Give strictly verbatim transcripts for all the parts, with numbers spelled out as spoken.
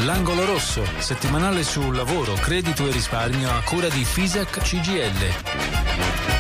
L'angolo rosso, settimanale su lavoro, credito e risparmio a cura di Fisac C G L.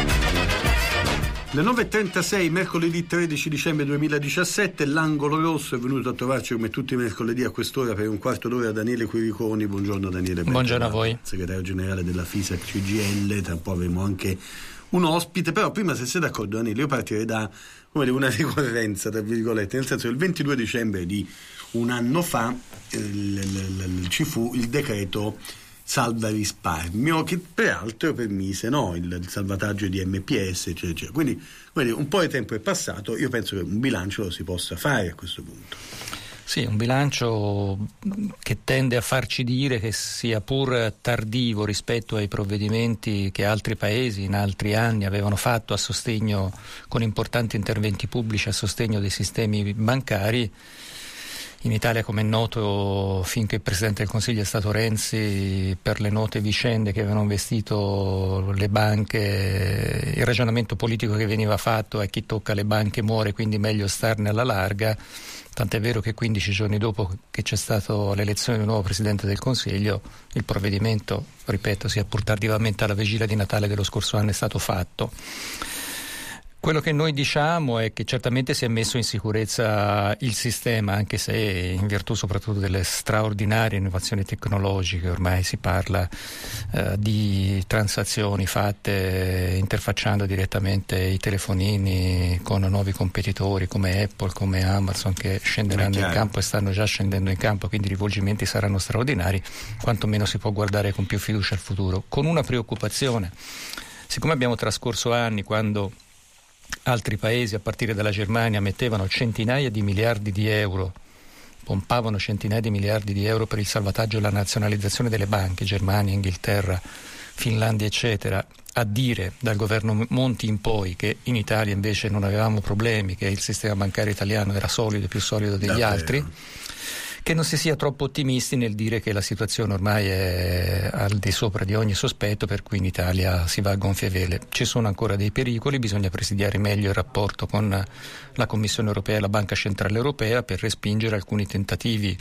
Le nove e trentasei, mercoledì tredici dicembre duemiladiciassette, l'angolo rosso è venuto a trovarci come tutti i mercoledì a quest'ora per un quarto d'ora Daniele Quiriconi. Buongiorno Daniele. Buongiorno a voi. Segretario generale della Fisac C G L, tra un po' avremo anche un ospite, però prima, se sei d'accordo Daniele, io partirei da come dire, una ricorrenza, tra virgolette, nel senso che il ventidue dicembre di un anno fa eh, l- l- l- ci fu il decreto salva risparmio, che peraltro permise no, il, il salvataggio di M P S, eccetera, eccetera. Quindi, quindi un po' di tempo è passato, io penso che un bilancio lo si possa fare a questo punto. Sì, un bilancio che tende a farci dire che, sia pur tardivo rispetto ai provvedimenti che altri paesi in altri anni avevano fatto a sostegno, con importanti interventi pubblici a sostegno dei sistemi bancari. In Italia, come è noto, finché il Presidente del Consiglio è stato Renzi, per le note vicende che avevano investito le banche, il ragionamento politico che veniva fatto è: chi tocca le banche muore, quindi meglio starne alla larga. Tant'è vero che quindici giorni dopo che c'è stata l'elezione di un nuovo Presidente del Consiglio, il provvedimento, ripeto, sia pur tardivamente alla vigilia di Natale dello scorso anno, è stato fatto. Quello che noi diciamo è che certamente si è messo in sicurezza il sistema, anche se in virtù soprattutto delle straordinarie innovazioni tecnologiche ormai si parla eh, di transazioni fatte interfacciando direttamente i telefonini con nuovi competitori come Apple, come Amazon, che scenderanno in campo e stanno già scendendo in campo, quindi i rivolgimenti saranno straordinari. Quantomeno si può guardare con più fiducia al futuro, con una preoccupazione: siccome abbiamo trascorso anni quando altri paesi, a partire dalla Germania, mettevano centinaia di miliardi di euro, pompavano centinaia di miliardi di euro per il salvataggio e la nazionalizzazione delle banche, Germania, Inghilterra, Finlandia, eccetera, a dire dal governo Monti in poi che in Italia invece non avevamo problemi, che il sistema bancario italiano era solido, più solido degli Davvero? altri, che non si sia troppo ottimisti nel dire che la situazione ormai è al di sopra di ogni sospetto, per cui in Italia si va a gonfie vele. Ci sono ancora dei pericoli, bisogna presidiare meglio il rapporto con la Commissione europea e la Banca Centrale Europea per respingere alcuni tentativi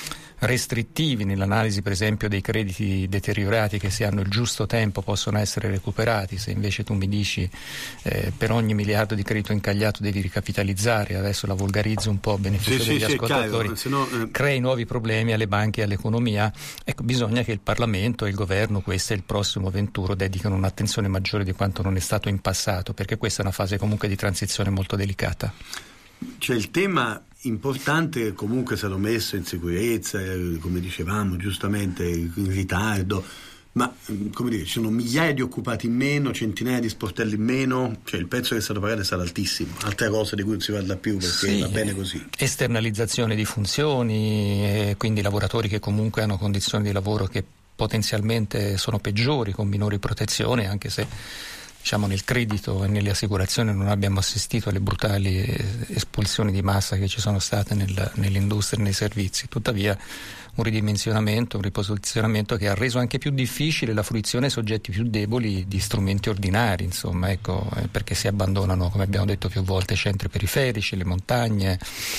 restrittivi nell'analisi, per esempio, dei crediti deteriorati che, se hanno il giusto tempo, possono essere recuperati. Se invece tu mi dici eh, per ogni miliardo di credito incagliato devi ricapitalizzare, adesso la volgarizzo un po' a beneficio sì, degli sì, ascoltatori, sì, chiaro, sennò, eh... crei nuovi problemi alle banche e all'economia. Ecco, bisogna che il Parlamento e il Governo, questo è il prossimo venturo, dedichino un'attenzione maggiore di quanto non è stato in passato, perché questa è una fase comunque di transizione molto delicata. C'è il tema importante che comunque è stato messo in sicurezza, eh, come dicevamo giustamente, in ritardo, ma come dire, ci sono migliaia di occupati in meno, centinaia di sportelli in meno, cioè il prezzo che è stato pagato è stato altissimo. Altra cosa di cui non si parla più, perché sì, va bene così. Esternalizzazione di funzioni, e quindi lavoratori che comunque hanno condizioni di lavoro che potenzialmente sono peggiori, con minori protezioni, anche se diciamo nel credito e nelle assicurazioni non abbiamo assistito alle brutali espulsioni di massa che ci sono state nel, nell'industria e nei servizi. Tuttavia un ridimensionamento, un riposizionamento che ha reso anche più difficile la fruizione ai soggetti più deboli di strumenti ordinari, insomma, ecco, perché si abbandonano, come abbiamo detto più volte, i centri periferici, le montagne,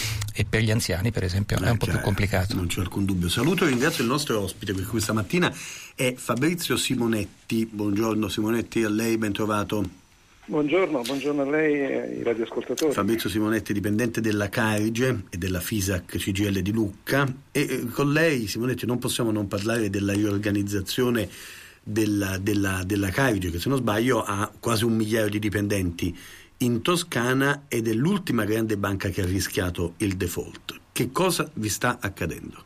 e per gli anziani, per esempio, è un po' più complicato. Non c'è alcun dubbio. Saluto e ringrazio il nostro ospite, perché questa mattina è Fabrizio Simonetti. Buongiorno Simonetti, a lei, ben trovato. Buongiorno, buongiorno a lei e ai radioascoltatori. Fabrizio Simonetti, dipendente della Carige e della Fisac C G L di Lucca, e eh, con lei, Simonetti, non possiamo non parlare della riorganizzazione della, della, della Carige, che se non sbaglio ha quasi un migliaio di dipendenti in Toscana ed è l'ultima grande banca che ha rischiato il default. Che cosa vi sta accadendo?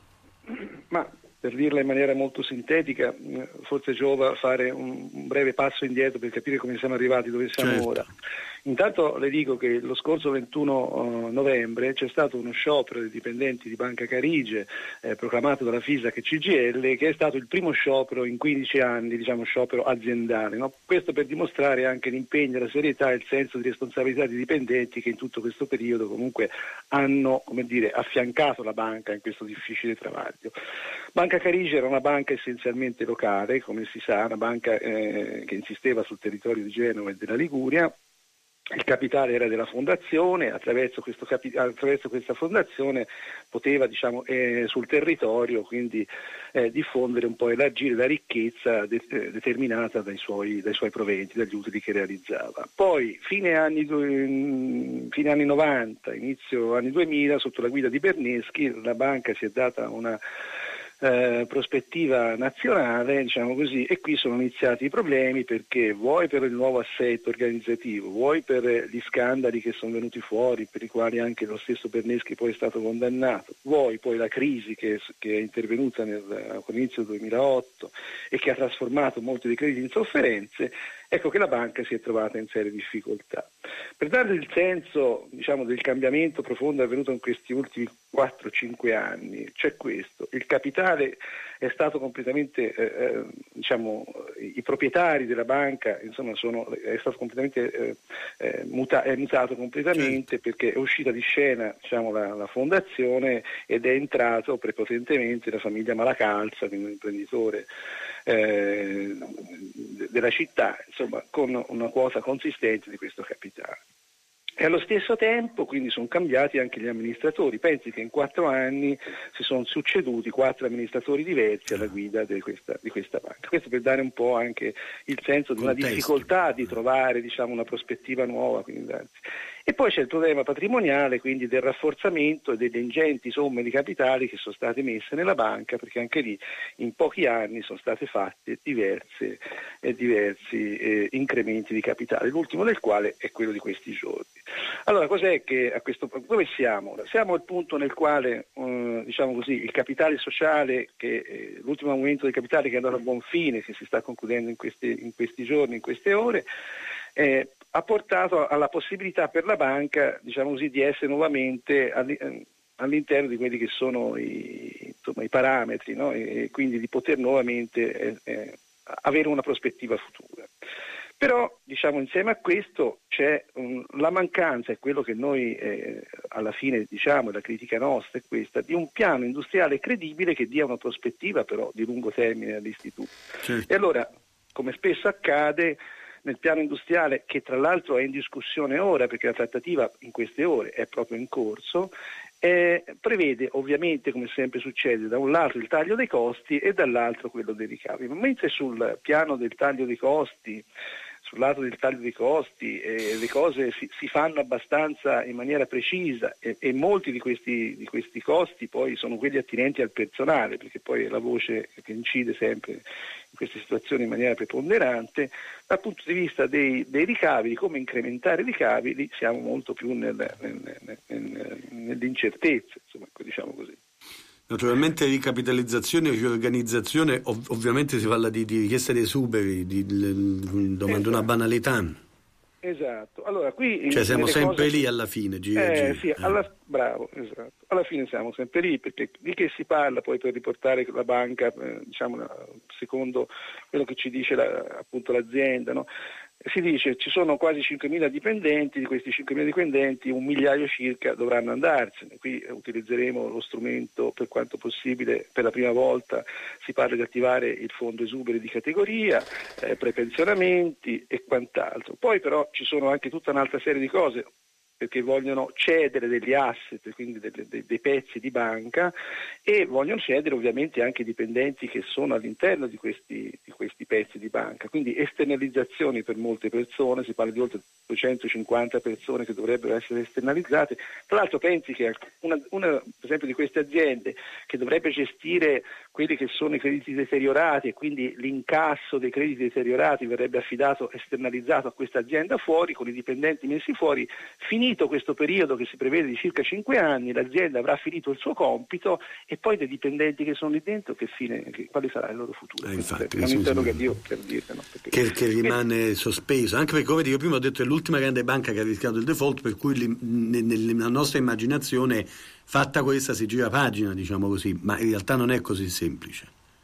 Ma per dirla in maniera molto sintetica, forse giova fare un breve passo indietro per capire come siamo arrivati dove siamo certo. ora. Intanto le dico che lo scorso ventuno novembre c'è stato uno sciopero dei dipendenti di Banca Carige eh, proclamato dalla Fisac C G L, che è stato il primo sciopero in quindici anni, diciamo sciopero aziendale, no? Questo per dimostrare anche l'impegno, la serietà e il senso di responsabilità dei dipendenti che in tutto questo periodo comunque hanno, come dire, affiancato la banca in questo difficile travaglio. Banca Carige era una banca essenzialmente locale, come si sa, una banca eh, che insisteva sul territorio di Genova e della Liguria, il capitale era della fondazione, attraverso, questo capi- attraverso questa fondazione poteva, diciamo, eh, sul territorio quindi eh, diffondere un po' e elargire la ricchezza de- eh, determinata dai suoi, dai suoi proventi, dagli utili che realizzava. Poi fine anni, fine anni novanta, inizio anni duemila, sotto la guida di Berneschi, la banca si è data una Eh, prospettiva nazionale, diciamo così, e qui sono iniziati i problemi, perché vuoi per il nuovo assetto organizzativo, vuoi per gli scandali che sono venuti fuori, per i quali anche lo stesso Berneschi poi è stato condannato, vuoi poi la crisi che, che è intervenuta nel, all'inizio del duemilaotto e che ha trasformato molti dei crediti in sofferenze, ecco che la banca si è trovata in serie difficoltà. Per dare il senso, diciamo, del cambiamento profondo avvenuto in questi ultimi quattro cinque anni, c'è questo: il capitale è stato completamente, eh, diciamo, i proprietari della banca, insomma, sono, è stato completamente eh, muta, è mutato completamente, certo, perché è uscita di scena, diciamo, la, la fondazione ed è entrato prepotentemente la famiglia Malacalza, quindi un imprenditore eh, della città, insomma, con una quota consistente di questo capitale. E allo stesso tempo quindi sono cambiati anche gli amministratori. Pensi che in quattro anni si sono succeduti quattro amministratori diversi alla guida di questa, di questa banca. Questo per dare un po' anche il senso di una difficoltà di trovare, diciamo, una prospettiva nuova. Quindi, e poi c'è il problema patrimoniale, quindi del rafforzamento e delle ingenti somme di capitali che sono state messe nella banca, perché anche lì in pochi anni sono state fatte diverse e diversi eh, incrementi di capitale, l'ultimo del quale è quello di questi giorni. Allora, cos'è che a questo punto, dove siamo? Siamo al punto nel quale, eh, diciamo così, il capitale sociale, che eh, l'ultimo aumento del capitale che è andato a buon fine, che si sta concludendo in questi, in questi giorni, in queste ore, eh, ha portato alla possibilità per la banca, diciamo così, di essere nuovamente all'interno di quelli che sono i, insomma, i parametri, no? E quindi di poter nuovamente eh, eh, avere una prospettiva futura. Però, diciamo, insieme a questo c'è um, la mancanza, è quello che noi eh, alla fine diciamo, la critica nostra è questa, di un piano industriale credibile che dia una prospettiva però di lungo termine all'istituto. Certo. E allora, come spesso accade, nel piano industriale, che tra l'altro è in discussione ora, perché la trattativa in queste ore è proprio in corso, eh, prevede ovviamente, come sempre succede, da un lato il taglio dei costi e dall'altro quello dei ricavi. Ma mentre sul piano del taglio dei costi, sul lato del taglio dei costi, eh, le cose si, si fanno abbastanza in maniera precisa e, e molti di questi, di questi costi poi sono quelli attinenti al personale, perché poi è la voce che incide sempre in queste situazioni in maniera preponderante. Dal punto di vista dei, dei ricavi, di come incrementare i ricavi, lì siamo molto più nel, nel, nel, nel, nell'incertezza, insomma, diciamo così. Naturalmente ricapitalizzazione e riorganizzazione, ov- ovviamente si parla di, di richiesta di esuberi, di, di, di, domando una banalità. Esatto. Allora, qui cioè siamo sempre cose... lì alla fine, gira, eh, gira. Sì, Eh. alla... bravo, esatto. Alla fine siamo sempre lì, perché di che si parla poi per riportare la banca, eh, diciamo, secondo quello che ci dice la, appunto l'azienda, no? Si dice ci sono quasi cinquemila dipendenti, di questi cinquemila dipendenti un migliaio circa dovranno andarsene. Qui utilizzeremo lo strumento per quanto possibile, per la prima volta si parla di attivare il fondo esuberi di categoria, eh, prepensionamenti e quant'altro. Poi però ci sono anche tutta un'altra serie di cose, perché vogliono cedere degli asset, quindi dei, dei, dei pezzi di banca, e vogliono cedere ovviamente anche i dipendenti che sono all'interno di questi, di questi pezzi di banca, quindi esternalizzazioni per molte persone, si parla di oltre duecentocinquanta persone che dovrebbero essere esternalizzate. Tra l'altro pensi che una, una per esempio di queste aziende che dovrebbe gestire quelli che sono i crediti deteriorati e quindi l'incasso dei crediti deteriorati verrebbe affidato, esternalizzato a questa azienda fuori, con i dipendenti messi fuori. Finito questo periodo che si prevede di circa cinque anni, l'azienda avrà finito il suo compito e poi dei dipendenti che sono lì dentro, che fine, che, quale sarà il loro futuro? Eh, infatti, è un interrogativo per dirne, no? Perché... che, che rimane sospeso, anche perché, come dico prima, ho detto è l'ultima grande banca che ha rischiato il default, per cui li, nella nostra immaginazione fatta questa si gira pagina, diciamo così, ma in realtà non è così semplice.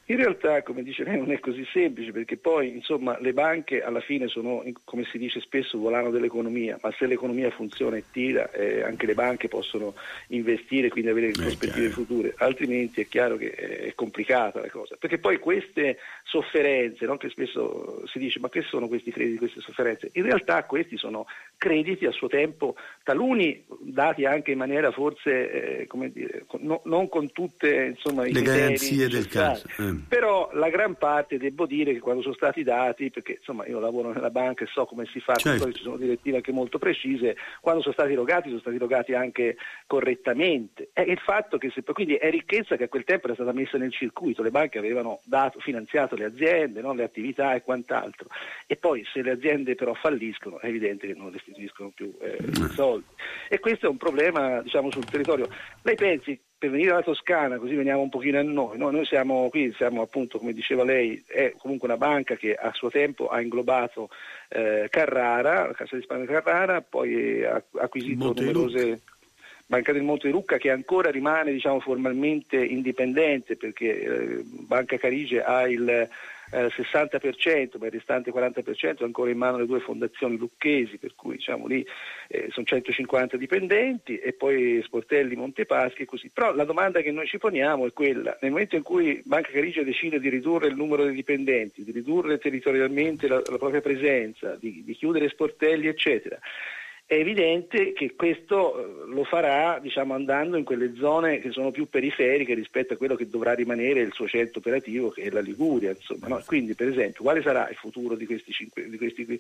In realtà, come dice lei, non è così semplice, perché poi insomma le banche alla fine sono, come si dice spesso, volano dell'economia, ma se l'economia funziona e tira, eh, anche le banche possono investire, quindi avere prospettive future, altrimenti è chiaro che è complicata la cosa, perché poi queste sofferenze, no, che spesso si dice ma che sono questi crediti, queste sofferenze, in realtà questi sono crediti a suo tempo, taluni dati anche in maniera forse eh, come dire, no, non con tutte insomma i le garanzie del caso, eh. Però la gran parte devo dire che quando sono stati dati, perché insomma io lavoro nella banca e so come si fa, certo. ci sono direttive anche molto precise, quando sono stati erogati sono stati erogati anche correttamente. È il fatto che se, quindi è ricchezza che a quel tempo era stata messa nel circuito, le banche avevano dato, finanziato le aziende, no? Le attività e quant'altro, e poi se le aziende però falliscono è evidente che non restituiscono più eh, i soldi, e questo è un problema diciamo sul territorio. Lei pensi, per venire alla Toscana, così veniamo un pochino a noi, no? Noi siamo qui, siamo appunto, come diceva lei, è comunque una banca che a suo tempo ha inglobato eh, Carrara, la Cassa di risparmio Carrara, poi ha acquisito Monte numerose... Banca del Monte di Lucca, che ancora rimane diciamo formalmente indipendente, perché eh, Banca Carige ha il eh, sessanta per cento, ma il restante quaranta per cento è ancora in mano alle due fondazioni lucchesi, per cui diciamo lì eh, sono centocinquanta dipendenti, e poi Sportelli, Montepaschi e così. Però la domanda che noi ci poniamo è quella: nel momento in cui Banca Carige decide di ridurre il numero dei dipendenti, di ridurre territorialmente la, la propria presenza, di, di chiudere Sportelli eccetera, è evidente che questo lo farà diciamo andando in quelle zone che sono più periferiche rispetto a quello che dovrà rimanere il suo centro operativo, che è la Liguria, insomma, no? Quindi per esempio quale sarà il futuro di questi, cinque, di questi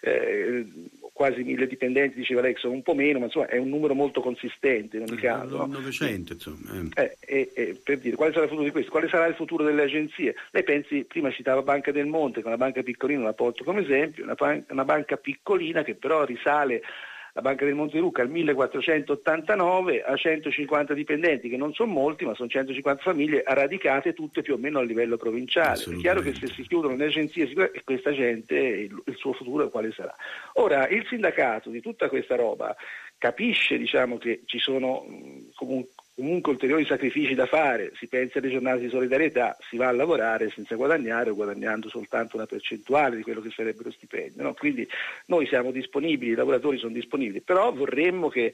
eh, quasi mille dipendenti, diceva lei che sono un po' meno, ma insomma è un numero molto consistente in ogni caso, no? novecento insomma eh, eh, eh, per dire quale sarà il futuro di questo, quale sarà il futuro delle agenzie. Lei pensi, prima citava Banca del Monte, che è una banca piccolina, la porto come esempio, una, ban- una banca piccolina che però risale, la Banca del Monte di Lucca, al millequattrocentottantanove, ha centocinquanta dipendenti, che non sono molti, ma sono centocinquanta famiglie radicate tutte più o meno a livello provinciale. È chiaro che se si chiudono le agenzie, e questa gente, il, il suo futuro quale sarà? Ora, il sindacato di tutta questa roba capisce diciamo che ci sono mh, comunque comunque ulteriori sacrifici da fare, si pensa alle giornate di solidarietà, si va a lavorare senza guadagnare o guadagnando soltanto una percentuale di quello che sarebbe lo stipendio, no? Quindi noi siamo disponibili, i lavoratori sono disponibili, però vorremmo che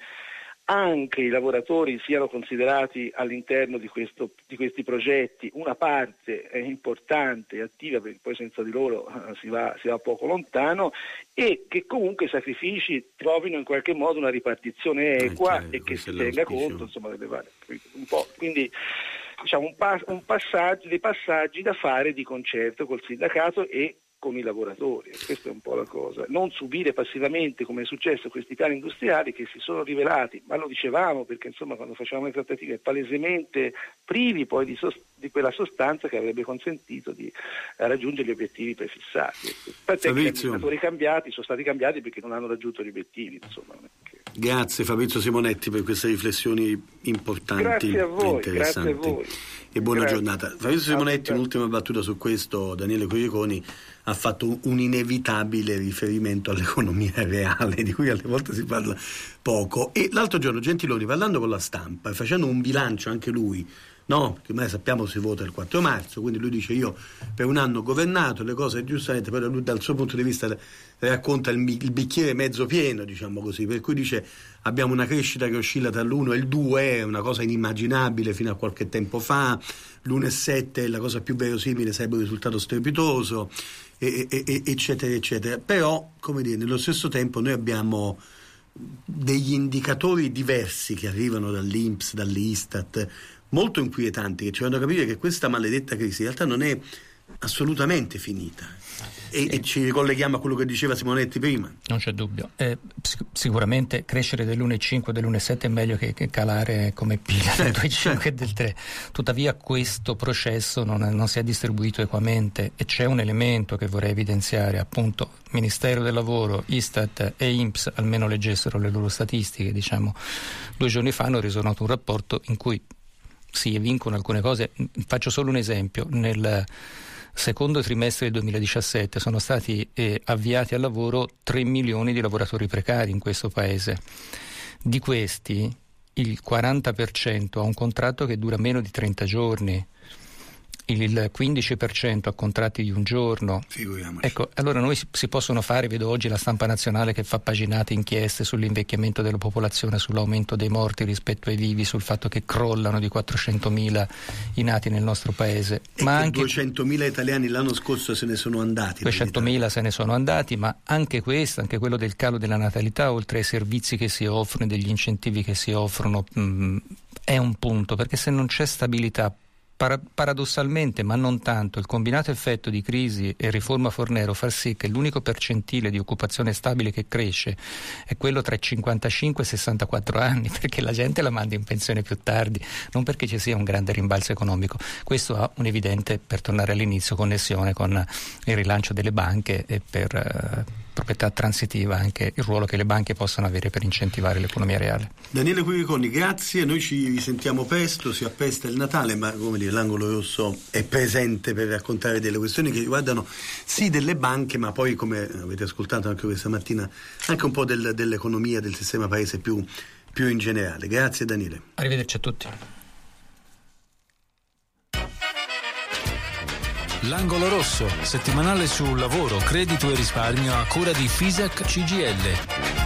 anche i lavoratori siano considerati all'interno di, questo, di questi progetti una parte eh, importante e attiva, perché poi senza di loro eh, si, va, si va poco lontano, e che comunque i sacrifici trovino in qualche modo una ripartizione equa, eh, certo, e che si tenga conto insomma delle varie un po', quindi diciamo un, pas- un passaggio, dei passaggi da fare di concerto col sindacato e con i lavoratori. Questa è un po' la cosa, non subire passivamente, come è successo, questi piani industriali che si sono rivelati, ma lo dicevamo perché insomma quando facevamo le trattative, palesemente privi poi di, sost- di quella sostanza che avrebbe consentito di eh, raggiungere gli obiettivi prefissati. Tant'è che gli amministratori cambiati sono stati cambiati perché non hanno raggiunto gli obiettivi, insomma. Grazie Fabrizio Simonetti per queste riflessioni importanti. Grazie a voi, e interessanti. grazie a voi. E buona Grazie. giornata. Fabrizio Simonetti, un'ultima battuta su questo. Daniele Cogliaconi ha fatto un inevitabile riferimento all'economia reale, di cui alle volte si parla poco. E l'altro giorno Gentiloni, parlando con la stampa e facendo un bilancio anche lui, no? Perché ormai sappiamo si vota il quattro marzo, quindi lui dice: io per un anno ho governato, le cose giustamente, però lui dal suo punto di vista racconta il, il bicchiere mezzo pieno, diciamo così, per cui dice: abbiamo una crescita che oscilla tra l'uno e il due, è una cosa inimmaginabile fino a qualche tempo fa, l'uno virgola sette è la cosa più verosimile, sarebbe un risultato strepitoso, e, e, e, eccetera eccetera. Però, come dire, nello stesso tempo noi abbiamo degli indicatori diversi che arrivano dall'I N P S, dall'Istat, molto inquietanti, che ci fanno capire che questa maledetta crisi in realtà non è assolutamente finita. E, sì. e ci ricolleghiamo a quello che diceva Simonetti prima. Non c'è dubbio. Eh, sic- sicuramente crescere dell'uno virgola cinque e dell'uno virgola sette è meglio che, che calare come pila del due virgola cinque e del tre. Tuttavia questo processo non, è, non si è distribuito equamente, e c'è un elemento che vorrei evidenziare, appunto Ministero del Lavoro, Istat e I N P S almeno leggessero le loro statistiche, diciamo due giorni fa hanno reso noto un rapporto in cui si evincono alcune cose. Faccio solo un esempio: nel secondo trimestre del duemiladiciassette sono stati eh, avviati al lavoro tre milioni di lavoratori precari in questo paese. Di questi il quaranta per cento ha un contratto che dura meno di trenta giorni, il quindici per cento a contratti di un giorno. Figuriamoci. Ecco, allora noi si, si possono fare, vedo oggi la stampa nazionale che fa paginate inchieste sull'invecchiamento della popolazione, sull'aumento dei morti rispetto ai vivi, sul fatto che crollano di quattrocentomila i nati nel nostro paese. E ma che anche duecentomila italiani l'anno scorso se ne sono andati. duecentomila se ne sono andati, ma anche questo, anche quello del calo della natalità, oltre ai servizi che si offrono e degli incentivi che si offrono, mh, è un punto, perché se non c'è stabilità, paradossalmente, ma non tanto, il combinato effetto di crisi e riforma Fornero fa sì che l'unico percentile di occupazione stabile che cresce è quello tra i cinquantacinque e i sessantaquattro anni, perché la gente la manda in pensione più tardi, non perché ci sia un grande rimbalzo economico. Questo ha un'evidente, per tornare all'inizio, connessione con il rilancio delle banche e per eh, proprietà transitiva anche il ruolo che le banche possono avere per incentivare l'economia reale. Daniele Quiriconi, grazie, noi ci risentiamo presto, si appesta il Natale, ma come dire, l'Angolo Rosso è presente per raccontare delle questioni che riguardano sì delle banche, ma poi, come avete ascoltato anche questa mattina, anche un po' del, dell'economia, del sistema paese più, più in generale. Grazie Daniele. Arrivederci a tutti. L'Angolo Rosso, settimanale su lavoro, credito e risparmio a cura di Fisac C G I L.